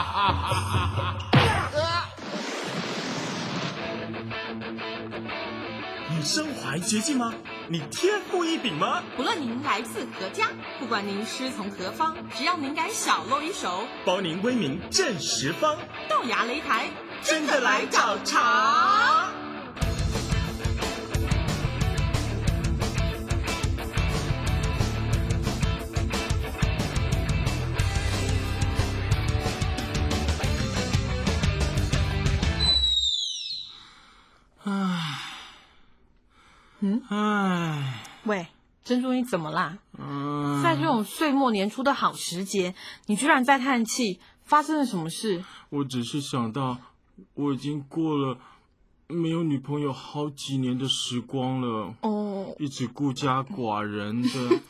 你身怀绝技吗？你天赋异禀吗？ 不论您来自何家，不管您师从何方，只要您敢小露一手， 包您威名震十方。 豆芽擂台真的来找茬！ 喂，珍珠，你怎么啦？在这种岁末年初的好时节，你居然在叹气，发生了什么事？ 我只是想到，我已经过了没有女朋友好几年的时光了，一直孤家寡人的，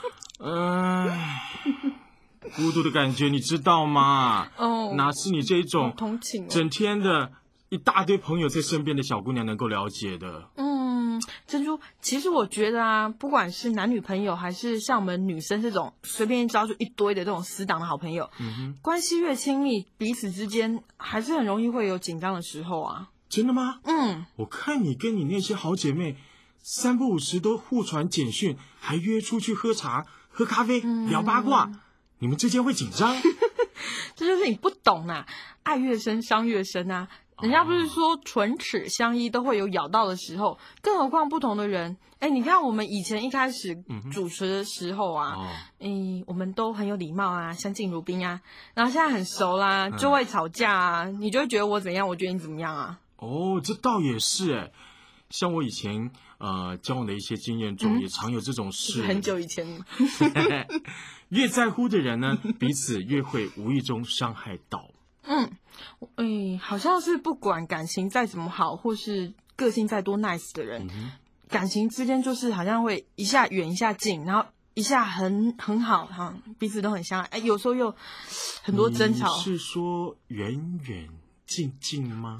孤独的感觉你知道吗？哪是你这种同情整天的一大堆朋友在身边的小姑娘能够了解的。 珍珠，其实我觉得啊，不管是男女朋友，还是像我们女生这种随便一招就一堆的这种死党的好朋友，关系越亲密，彼此之间还是很容易会有紧张的时候啊。 真的吗？我看你跟你那些好姐妹三不五时都互传简讯，还约出去喝茶、喝咖啡、聊八卦，你们之间会紧张？ 这就是你不懂啊，爱越深，伤越深啊。人家不是说唇齿相依都会有咬到的时候，更何况不同的人。你看我们以前一开始主持的时候啊，我们都很有礼貌啊，相敬如宾啊，然后现在很熟啦，就会吵架啊，你就会觉得我怎样，我觉得你怎么样啊。 这倒也是像我以前交往的一些经验中，也常有这种事。 很久以前。 越在乎的人呢，彼此越会无意中伤害到。 好像是不管感情再怎么好，或是个性再多 nice 的人，感情之间就是好像会一下远一下近，然后一下很好哈，彼此都很相爱，有时候又很多争吵。 你是说远远近近吗？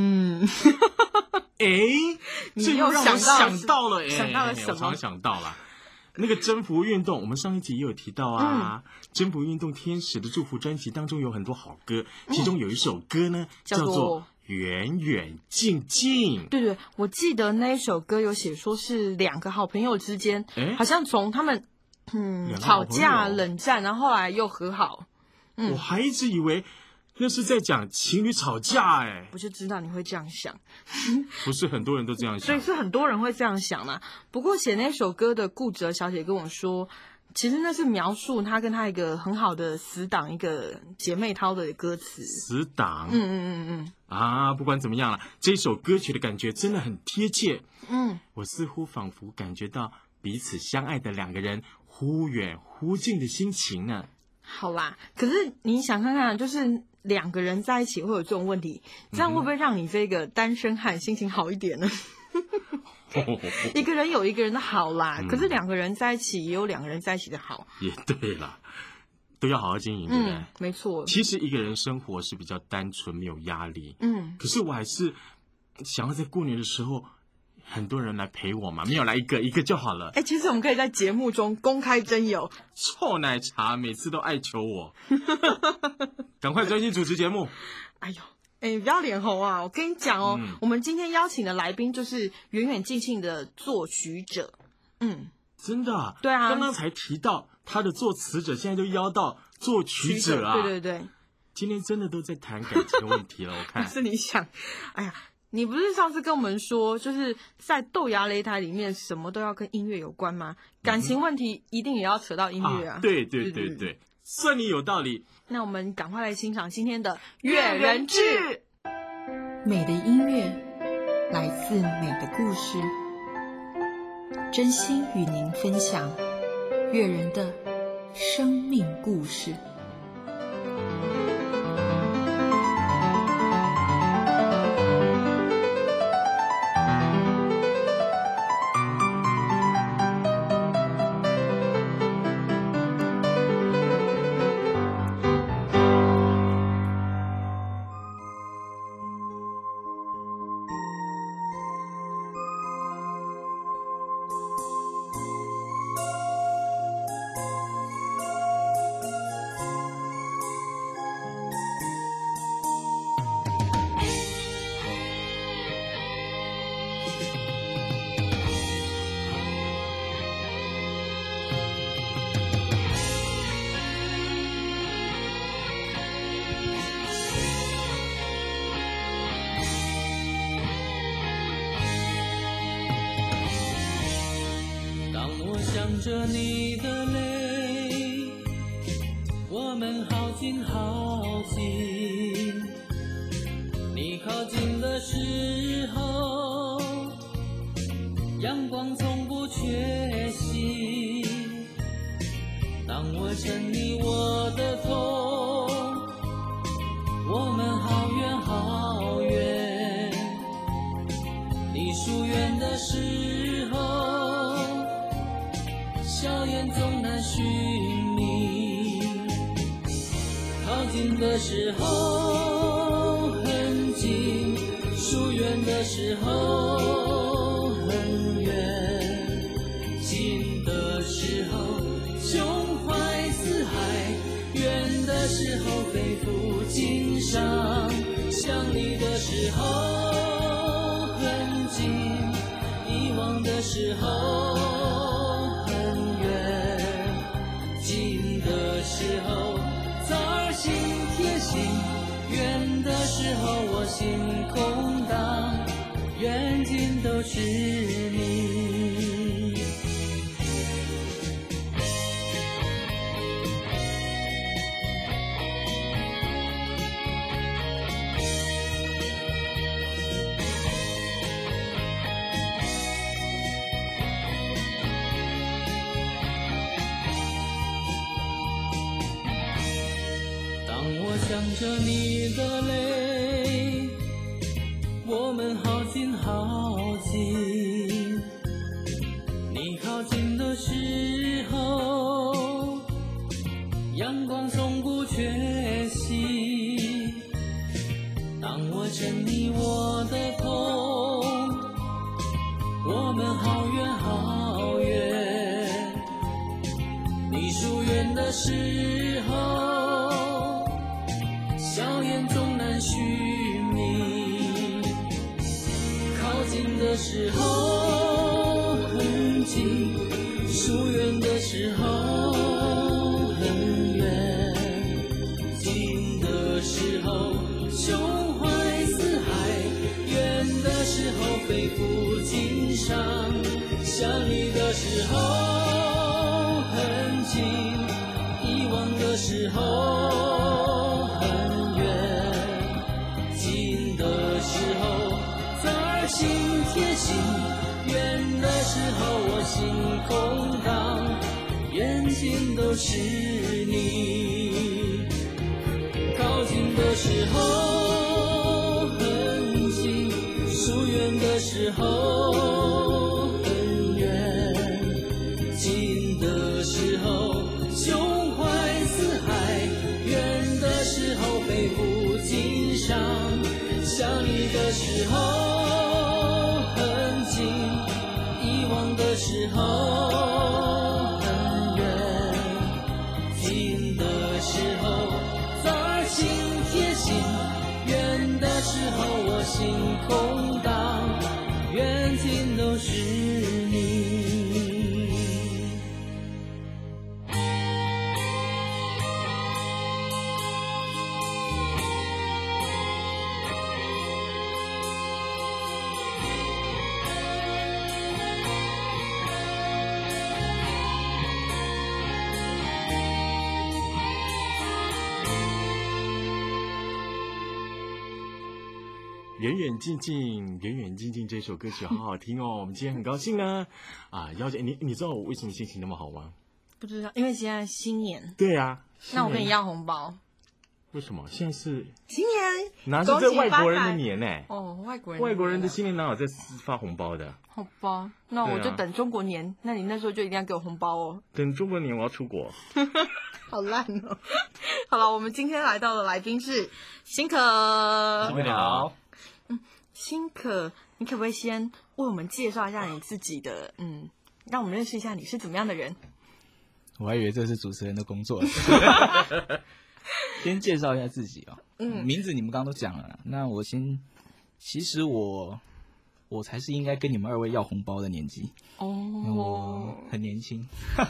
这又让我想到了想到了什么？ 我常想到了那个征服运动，我们上一集也有提到啊。征服运动天使的祝福专辑当中有很多好歌，其中有一首歌呢叫做远远近近。 对，我记得那一首歌有写说是两个好朋友之间，好像从他们吵架冷战，然后后来又和好。 我还一直以为那是在讲情侣吵架我就知道你会这样想。 不是很多人都这样想。 所以是很多人会这样想嘛。不过写那首歌的顾哲小姐跟我说，其实那是描述她跟她一个很好的死党，一个姐妹淘的歌词。 死党。不管怎么样了，这首歌曲的感觉真的很贴切。我似乎仿佛感觉到彼此相爱的两个人忽远忽近的心情呢。 好啦，可是你想看看，就是两个人在一起会有这种问题，这样会不会让你这个单身汉心情好一点呢？一个人有一个人的好啦，可是两个人在一起也有两个人在一起的好。 也对啦，都要好好经营，对不对？ 没错。 其实一个人生活是比较单纯，没有压力。可是我还是想要在过年的时候很多人来陪我嘛，没有来一个就好了。 其实我们可以在节目中公开征友。 臭奶茶每次都爱求我。赶快专心主持节目。 你不要脸红啊！我跟你讲我们今天邀请的来宾就是远远近近的作曲者。 真的啊？ 对啊， 刚刚才提到他的作词者，现在就邀到作曲者啊。 对， 今天真的都在谈感情问题了。我看是你想，你不是上次跟我们说，就是在豆芽擂台里面什么都要跟音乐有关吗？感情问题一定也要扯到音乐啊。 对，算你有道理。 那我们赶快来欣赏今天的乐人志。 美的音乐来自美的故事，真心与您分享乐人的生命故事。 着你的泪，我们好近好近，你靠近的时候，阳光从不缺席。当我牵你我的头，我们好远好远，你疏远的时候，笑颜总难寻觅，靠近的时候很近，疏远的时候很远，近的时候胸怀四海，远的时候肺腑经商，想你的时候很近，遗忘的时候很远，近的时候早儿心贴心，远的时候我心空荡，远近都是你。想着你的泪，我们好近好近，你靠近的时候，阳光从不缺席。当我牵你我的头，我们好远好远，你疏远的时候，笑颜总难寻觅，靠近的时候很近，疏远的时候很远，近的时候胸怀四海，远的时候肺腑经商，想你的时候很近，遗忘的时候心贴心，远的时候我心空荡，远近都是你。靠近的时候很近，疏远的时候很远，近的时候胸怀四海，远的时候肺腑经商，想你的时候的时候很远，近的时候早儿心贴心，远的时候我心空荡，远近都是你。 远远近近，远远近近，这首歌曲好好听哦。我们今天很高兴呢，姚姐，你知道我为什么心情那么好吗？ 不知道，因为现在新年。 对啊， 那我跟你要红包。 为什么？现在是新年， 哪是这外国人的年呢？ 哦，外国人的新年哪有在发红包的？ 好吧，那我就等中国年。那你那时候就一定要给我红包哦。 等中国年我要出国。 好烂哦。好了，我们今天来到的来宾是辛可。 辛可你好。 辛可，你可不可以先为我们介绍一下你自己的，让我们认识一下你是怎么样的人？ 我还以为这是主持人的工作。先介绍一下自己哦。名字你们刚刚都讲了，那我先，其实我才是应该跟你们二位要红包的年纪哦，我很年轻。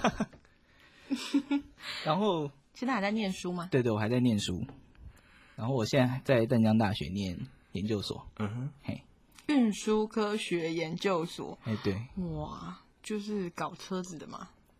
然后现在还在念书吗？ 对，我还在念书。然后我现在在淡江大学念研究所。 运输科学研究所。 对。 哇，就是搞车子的嘛。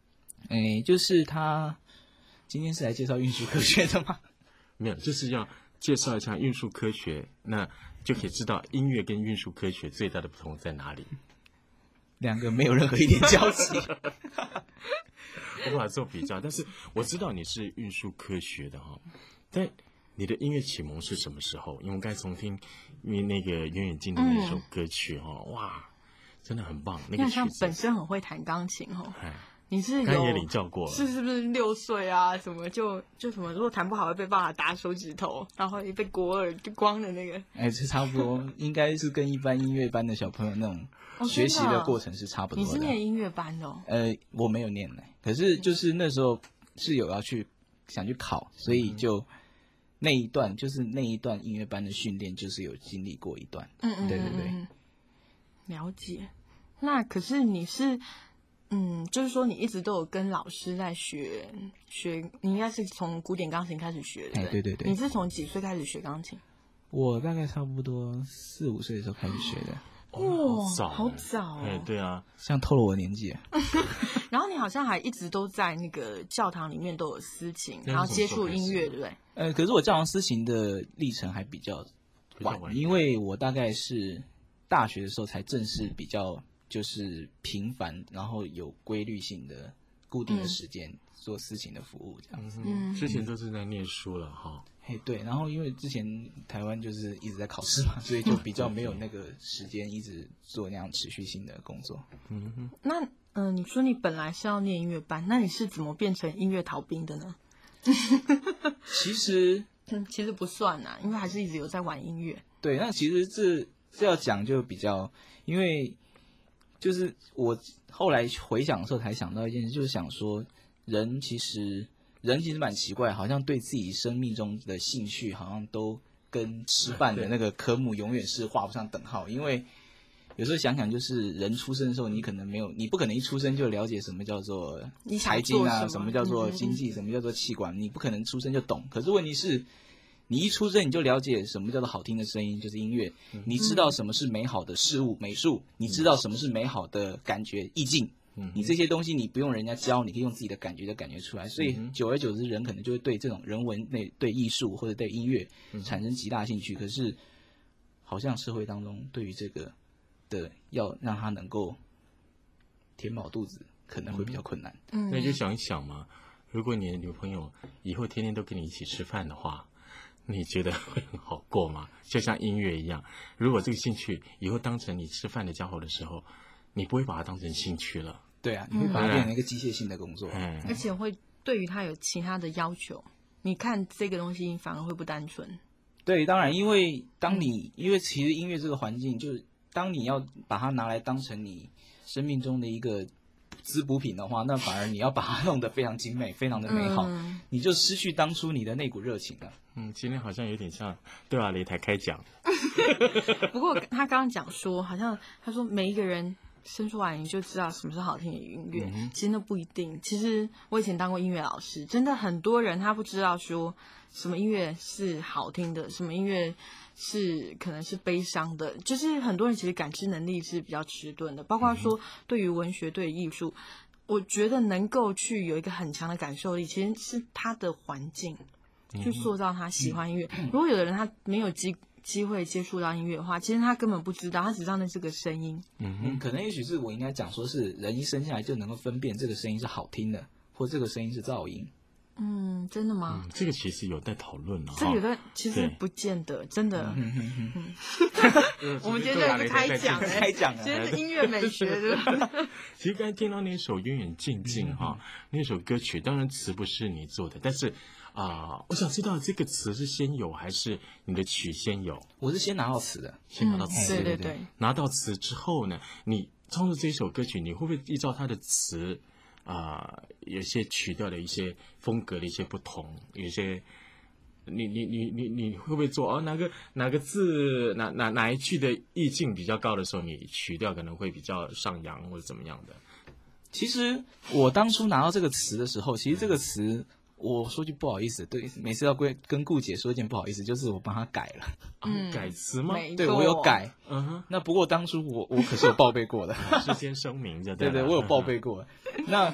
就是他今天是来介绍运输科学的吗？ 没有，就是要介绍一下运输科学，那就可以知道音乐跟运输科学最大的不同在哪里。 两个没有任何一点交集。 我无法做比较，但是我知道你是运输科学的哈。但你的音乐启蒙是什么时候？因为我刚才重听那个远远近的那首歌曲哈，哇，真的很棒。那个曲子像本身很会弹钢琴哦。你是刚也领教过了， 是不是6岁啊？什么就什么，如果弹不好会被爸爸打手指头，然后被国耳就光的那个。 这差不多，应该是跟一般音乐班的小朋友那种学习的过程是差不多的。 你是念音乐班的哦？ 我没有念呢，可是就是那时候是有想去考，所以就那一段音乐班的训练，就是有经历过一段。对， 了解。那可是你是。就是说你一直都有跟老师在学，你应该是从古典钢琴开始学的。 对。 你是从几岁开始学钢琴？ 我大概差不多4、5岁的时候开始学的。 哇，好早哦！ 对啊， 像透了我的年纪。 然后你好像还一直都在那个教堂里面都有司琴，然后接触音乐，对不对？ 可是我教堂司琴的历程还比较晚，因为我大概是大学的时候才正式比较。就是频繁，然后有规律性的、固定的时间做司琴的服务，这样子。 之前都是在念书了哈。 对，然后因为之前台湾就是一直在考试嘛，所以就比较没有那个时间一直做那样持续性的工作。 那你说你本来是要念音乐班，那你是怎么变成音乐逃兵的呢？ 其实不算啊，因为还是一直有在玩音乐。 对，那其实这要讲就比较，因为。就是我后来回想的时候才想到一件事，就是想说人其实蛮奇怪，好像对自己生命中的兴趣好像都跟吃饭的那个科目永远是画不上等号。因为有时候想想，就是人出生的时候，你不可能一出生就了解什么叫做财经啊，什么叫做经济，什么叫做气管，你不可能出生就懂。可是问题是。你一出生你就了解什么叫做好听的声音，就是音乐。你知道什么是美好的事物，美术。你知道什么是美好的感觉，意境。你这些东西你不用人家教，你可以用自己的感觉就感觉出来。所以久而久之，人可能就会对这种人文对艺术或者对音乐产生极大兴趣。可是好像社会当中对于这个的要让他能够填饱肚子，可能会比较困难。 那就想一想嘛，如果你的女朋友以后天天都跟你一起吃饭的话。你觉得会很好过吗？就像音乐一样，如果这个兴趣以后当成你吃饭的家伙的时候，你不会把它当成兴趣了。 对啊，你会把它变成一个机械性的工作， 而且会对于它有其他的要求。你看这个东西反而会不单纯。 对，当然，因为其实音乐这个环境，就是当你要把它拿来当成你生命中的一个滋补品的话，那反而你要把它弄得非常精美，非常的美好，你就失去当初你的那股热情了。 今天好像有点像对啊擂台开讲。 不过他刚刚讲说，好像他说每一个人生出来你就知道什么是好听的音乐，其实那不一定。其实我以前当过音乐老师，真的很多人他不知道说什么音乐是好听的，什么音乐是可能是悲伤的，就是很多人其实感知能力是比较迟钝的，包括说对于文学、对于艺术，我觉得能够去有一个很强的感受力，其实是他的环境去塑造他喜欢音乐。如果有的人他没有机会接触到音乐的话，其实他根本不知道，他只知道那是个声音。 可能也许是我应该讲说是人一生下来就能够分辨这个声音是好听的，或这个声音是噪音。 真的吗？ 这个其实有待讨论了。 这个有的其实不见得，真的。我们今天就是开讲今天是音乐美学的。 其实刚才听到那首《远远近近》那首歌曲，当然词不是你做的，但是我想知道这个词是先有还是你的曲先有？ 我是先拿到词的， 先拿到词。 对。 拿到词之后呢，你创作这首歌曲，你会不会依照它的词？有些曲调的一些风格的一些不同，有些你会不会做哪个字哪一句的意境比较高的时候，你曲调可能会比较上扬或者怎么样的？ 其实我当初拿到这个词的时候，其实这个词我说句不好意思，对，每次要跟顾姐说一件不好意思，就是我帮她改了。 改词吗？ 对，我有改。那不过当初我可是有报备过的， 事先声明的。 对，我有报备过。那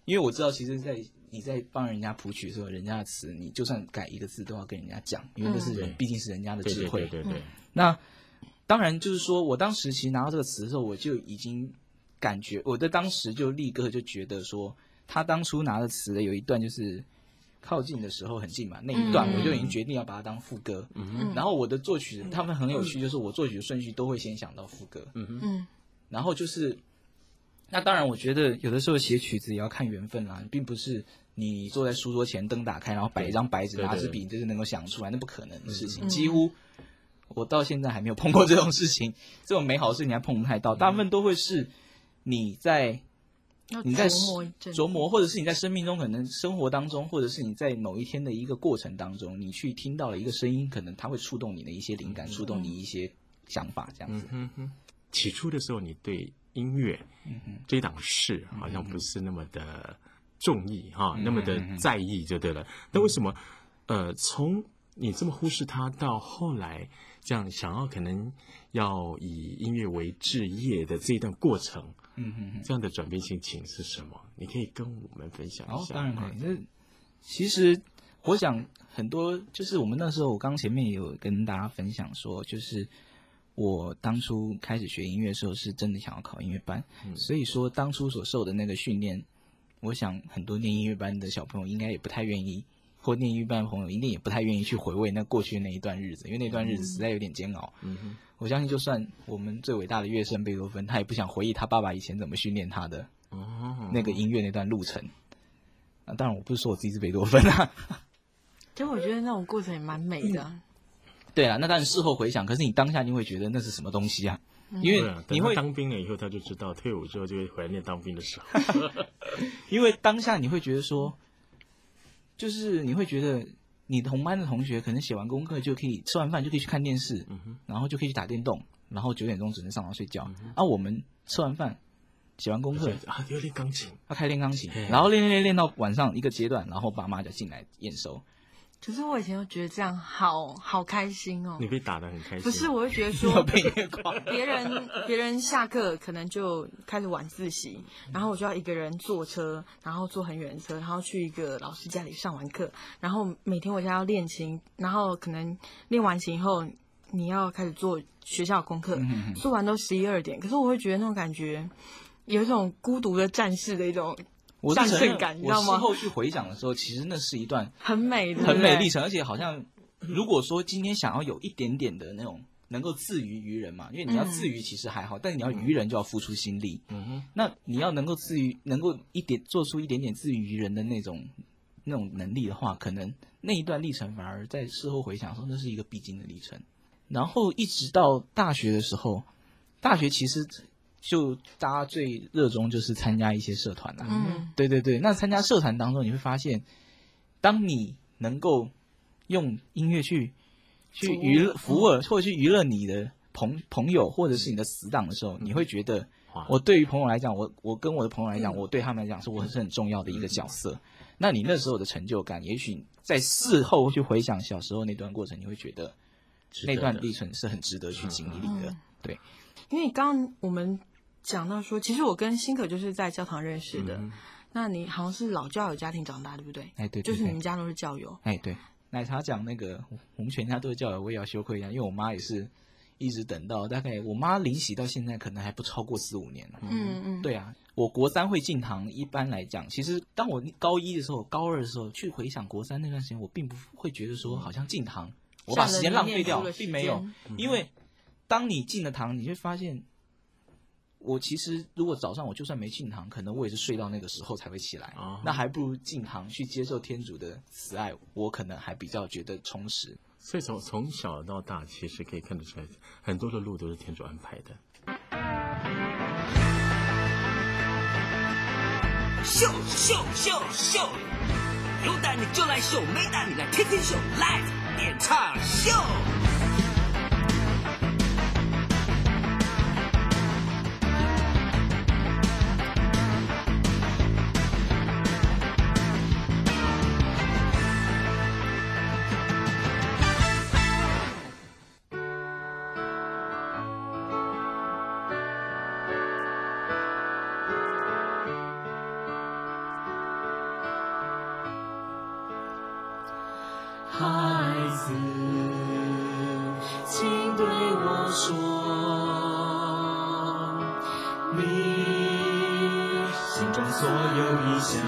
因为我知道其实你在帮人家谱曲的时候，人家的词你就算改一个字都要跟人家讲，因为那是毕竟是人家的智慧。 对。 那当然就是说我当时其实拿到这个词的时候，我就已经感觉我在当时就立刻就觉得说，他当初拿的词的有一段就是靠近的时候很近嘛，那一段我就已经决定要把它当副歌。然后我的作曲他们很有趣，就是我作曲的顺序都会先想到副歌。然后就是那当然我觉得有的时候写曲子也要看缘分啦，并不是你坐在书桌前灯打开然后摆一张白纸拿支笔就是能够想出来，那不可能的事情。几乎我到现在还没有碰过这种事情，这种美好的事情还碰不太到，大部分都会是你在琢磨，或者是你在生命中可能生活当中，或者是你在某一天的一个过程当中，你去听到了一个声音，可能它会触动你的一些灵感，触动你一些想法，这样子。 起初的时候，你对音乐这档事好像不是那么的重意哈，那么的在意就对了。那为什么从你这么忽视它，到后来这样想要可能要以音乐为志业的这一段过程，这样的转变心情是什么？你可以跟我们分享一下。 当然可以。其实我想很多，就是我们那时候，我刚前面也有跟大家分享说，就是我当初开始学音乐的时候，是真的想要考音乐班，所以说当初所受的那个训练，我想很多念音乐班的小朋友应该也不太愿意。或念音乐班的朋友一定也不太愿意去回味那过去那一段日子，因为那段日子实在有点煎熬。我相信就算我们最伟大的乐圣贝多芬，他也不想回忆他爸爸以前怎么训练他的那个音乐那段路程。当然我不是说我自己是贝多芬啊， 其实我觉得那种过程也蛮美的。 对啊，那当然事后回想，可是你当下你会觉得那是什么东西啊？因为你会当兵了以后，他就知道退伍之后就会回来念当兵的时候。 因为当下你会觉得说，就是你会觉得你同班的同学可能写完功课就可以吃完饭就可以去看电视，然后就可以去打电动，然后9点钟只能上床睡觉。我们吃完饭写完功课要练钢琴， 要开练钢琴，然后练到晚上一个阶段，然后爸妈就进来验收。 可是我以前就觉得这样好开心哦。 你被打得很开心。 不是，我会觉得说被虐狂别人下课可能就开始晚自习，然后我就要一个人坐车，然后坐很远的车，然后去一个老师家里上完课，然后每天回家要练琴，然后可能练完琴以后你要开始做学校功课，做完都11、2点。可是我会觉得那种感觉有一种孤独的战士的一种战胜感，你知道吗？ 我事后去回想的时候，其实那是一段很美的历程，而且好像如果说今天想要有一点点的那种能够自娱于人嘛，因为你要自娱其实还好，但是你要娱人就要付出心力。那你要能够自娱，能够做出一点点自娱于人的那种能力的话，可能那一段历程反而在事后回想说那是一个必经的历程。然后一直到大学的时候，大学其实就大家最热衷就是参加一些社团啦。对。那参加社团当中，你会发现，当你能够用音乐去娱乐服务或者去娱乐你的朋友或者是你的死党的时候，你会觉得，我对于朋友来讲，我跟我的朋友来讲，我对他们来讲是我是很重要的一个角色。那你那时候的成就感，也许在事后去回想小时候那段过程，你会觉得那段历程是很值得去经历的。对， 因为刚刚我们讲到说，其实我跟辛可就是在教堂认识的。那你好像是老教友家庭长大，对不对？ 对， 就是你们家都是教友。 对。奶茶讲那个我们全家都是教友，我也要羞愧一下，因为我妈也是一直等到大概我妈离席到现在可能还不超过4-5年了。对啊，我国3会进堂，一般来讲，其实当我高1的时候、高2的时候去回想国3那段时间，我并不会觉得说好像进堂我把时间浪费掉，并没有。因为当你进了堂，你会发现，我其实如果早上我就算没进堂，可能我也是睡到那个时候才会起来。那还不如进堂去接受天主的慈爱，我可能还比较觉得充实。 所以从小到大，其实可以看得出来，很多的路都是天主安排的。 秀秀秀秀，有胆你就来秀，没胆你来天天秀，来演唱秀。 孩子，请对我说，你心中所有意向，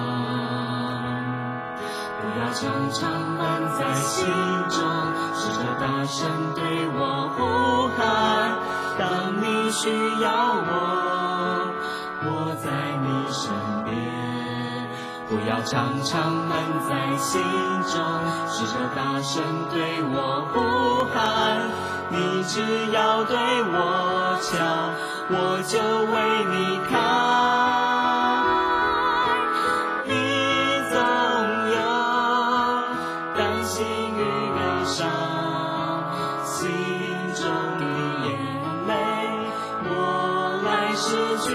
不要常常闷在心中，试着大声对我呼喊。当你需要我，我在你身边，不要常常闷在心中，试着大声对我呼喊。你只要对我瞧，我就为你开。你总有担心与悲伤，心中的眼泪我来拭去。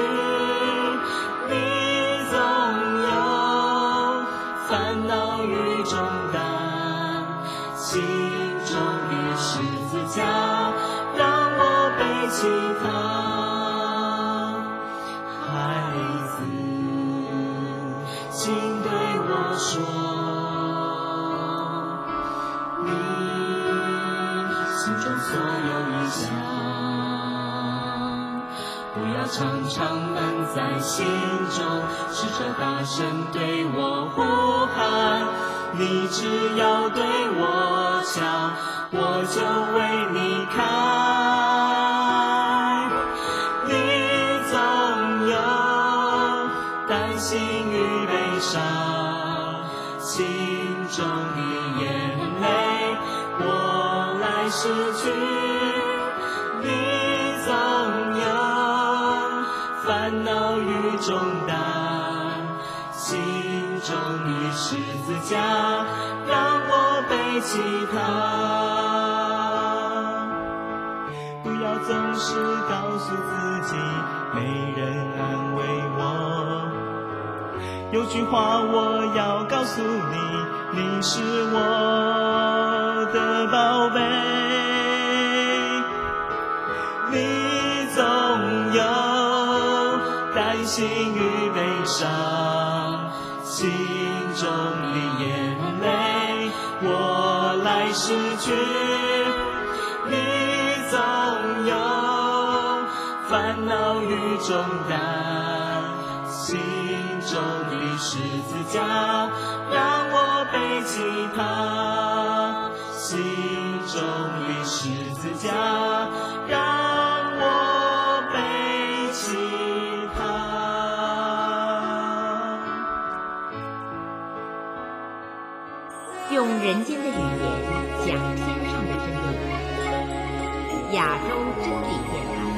你总有烦恼与重担，心中的十字架让我背起它。孩子，请对我说，你心中所有意向，不要常常闷在心中，试着大声对我呼喊。你只要对我瞧，我就为你开。你总有担心与悲伤，心中的眼泪我来拭去。你总有烦恼与重担，心中的十字架让我背起它。不要总是告诉自己没人安慰我，有句话我要告诉你，你是我的宝贝。你总有担心与悲伤，心中的眼泪我来拭去。你总有烦恼与重担，心中的十字架让我背起它。心中的十字架让我背起它。 用人间的语言讲天上的真理，亚洲真理电台。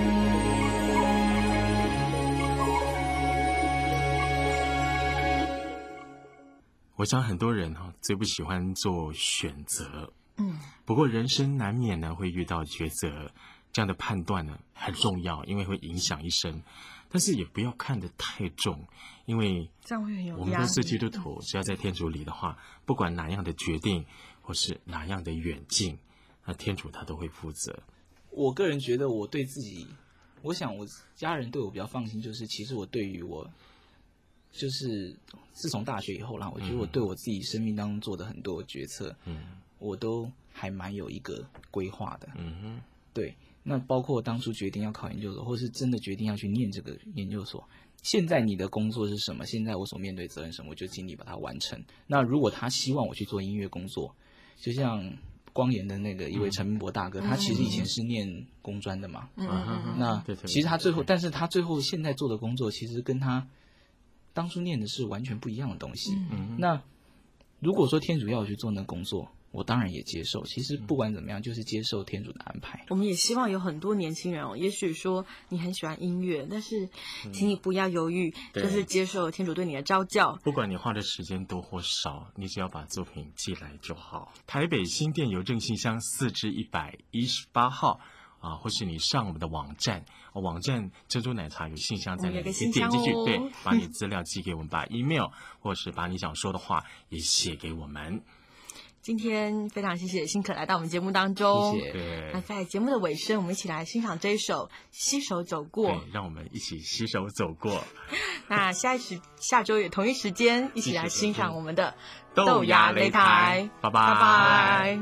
我想很多人最不喜欢做选择，不过人生难免呢会遇到抉择，这样的判断呢很重要，因为会影响一生。但是也不要看得太重，因为这样会很有压力。 我们都是基督徒，只要在天主里的话，不管哪样的决定或是哪样的远近，那天主他都会负责。 我个人觉得我对自己，我想我家人对我比较放心，就是其实我对于我，就是自从大学以后啦，我觉得我对我自己生命当中做的很多决策，我都还蛮有一个规划的。对。那包括当初决定要考研究所，或是真的决定要去念这个研究所，现在你的工作是什么？现在我所面对责任什么？我就尽力把它完成。那如果他希望我去做音乐工作，就像光研的那个一位陈明博大哥，他其实以前是念工专的嘛。那其实他最后，但是他最后现在做的工作，其实跟他当初念的是完全不一样的东西。那如果说天主要我去做那工作，我当然也接受。其实不管怎么样，就是接受天主的安排。 我们也希望有很多年轻人也许说你很喜欢音乐，但是请你不要犹豫，就是接受天主对你的召叫。 不管你花的时间多或少，你只要把作品寄来就好。台北新店邮政信箱4至118号或是你上我们的网站，网站珍珠奶茶有信箱在那里，可以点进去，对，把你资料寄给我们，把 email 或是把你想说的话也写给我们。 今天非常谢谢新可来到我们节目当中， 谢谢。 那在节目的尾声，我们一起来欣赏这一首《携手走过》。 对，让我们一起携手走过。 那下周也同一时间一起来欣赏我们的豆芽擂台，拜拜拜拜。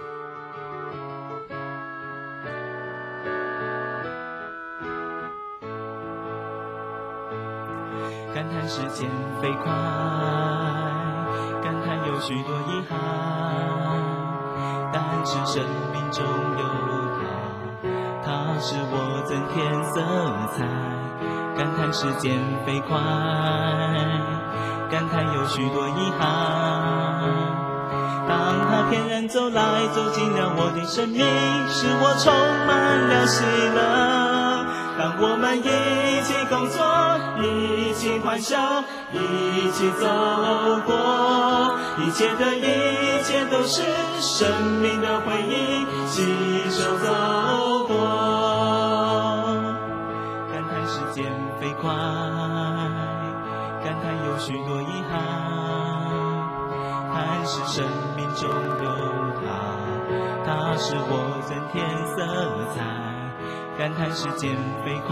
感叹时间飞快，感叹有许多遗憾，但是生命中有它是我增添色彩。感叹时间飞快，感叹有许多遗憾，当它翩然走来，走进了我的生命，使我充满了喜乐。当我们一起工作，一起欢笑，一起走过，一切的一切都是生命的回忆，携手走过。感叹时间飞快，感叹有许多遗憾，但是生命中有它是我增添色彩。感叹时间飞快，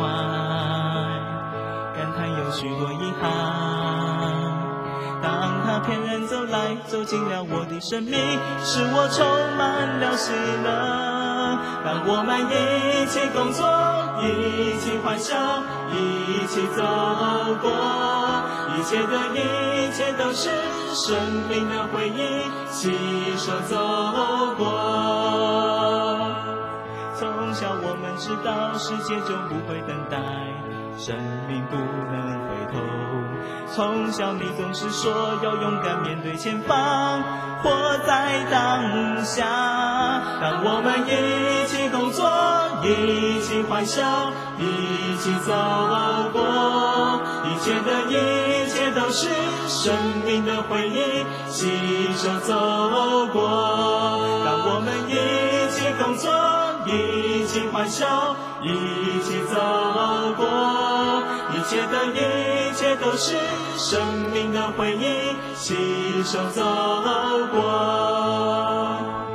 感叹有许多遗憾，当它翩然走来，走进了我的生命，使我充满了喜乐。当我们一起工作，一起欢笑，一起走过，一切的一切都是生命的回忆，携手走过。从小我们知道世界终不会等待，生命不能回头。从小你总是说要勇敢面对前方，活在当下。当我们一起工作，一起欢笑，一起走过，一切的一切都是生命的回忆，携手走过。当我们一起工作，一起欢笑，一起走过，一切的一切都是生命的回忆，携手走过。